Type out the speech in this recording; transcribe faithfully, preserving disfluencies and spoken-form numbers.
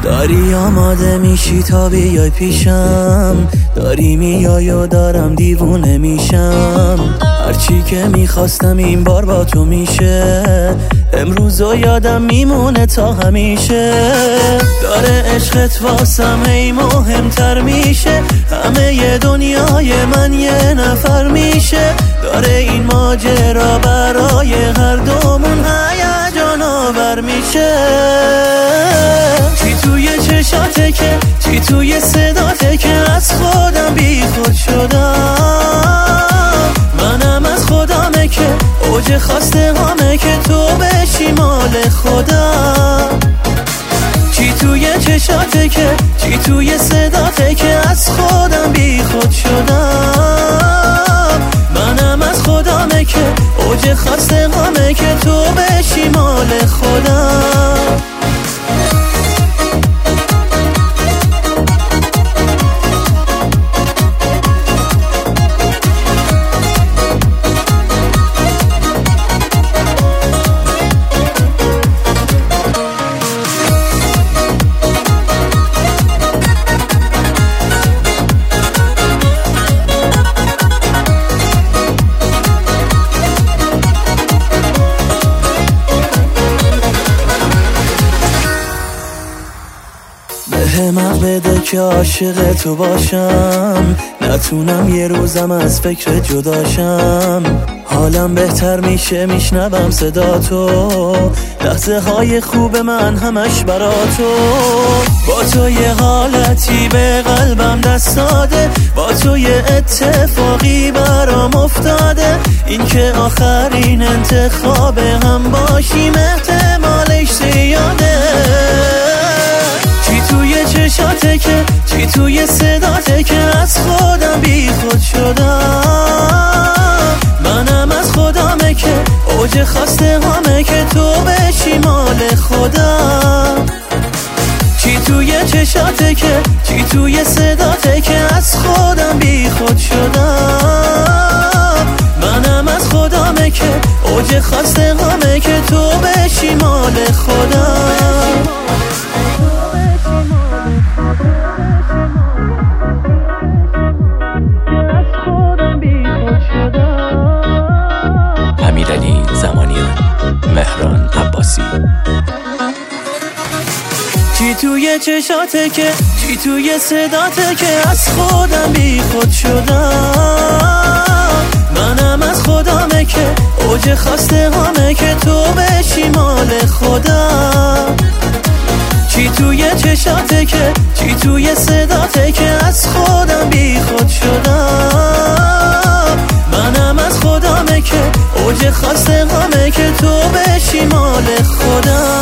داری آماده میشی تا بیای پیشم، داری میای و دارم دیوونه میشم. هرچی که میخواستم این بار با تو میشه، امروز و یادم میمونه تا همیشه. داره عشقت واسم ای مهمتر میشه، همه ی دنیای من یه نفر میشه. داره این ماجرا برای هر دومون هیجان آور میشه. چی توی چشاته که، چی توی صداته که از خودم بی خود شدم. منم از خودمه که اوج خواسته همه که تو بشی مال خودم. چی توی چشاته که، چی توی صداته که از خودم بی خود شدم. منم از خودمه که اوج خواسته همه که تو بشی مال خودم. بهم حق بده که عاشق تو باشم، نتونم یه روزم از فکر جداشم. حالم بهتر میشه میشنوم صدا تو، لحظه های خوب من همش برا تو. با تو یه حالتی به قلبم دست داده، با تو یه اتفاقی برام افتاده. این که آخرین انتخاب هم باشیم احتمالش زیاده. چی توی چشاته که، چی توی صداته که از خودم بی خود شدم. منم از خودمه که اوج خواسته همه که تو بشی مال خودم. چی توی چشاته که، چی توی صداته که از خودم بی خود شدم. منم از خودمه که اوج خواسته همه که تو بشی مال خودم. امیرعلی زمانیان، مهران عباسی. چی توی چشاته که، چی توی صداته که از خودم بی خود شدم. منم از خودمه که اوج خواسته همه که تو بشی مال خودم. چی توی چشاته که، چی توی صداته که از خودم بی خود شدم. منم از خودمه که اوج خواسته همه که تو بشی مال خودم.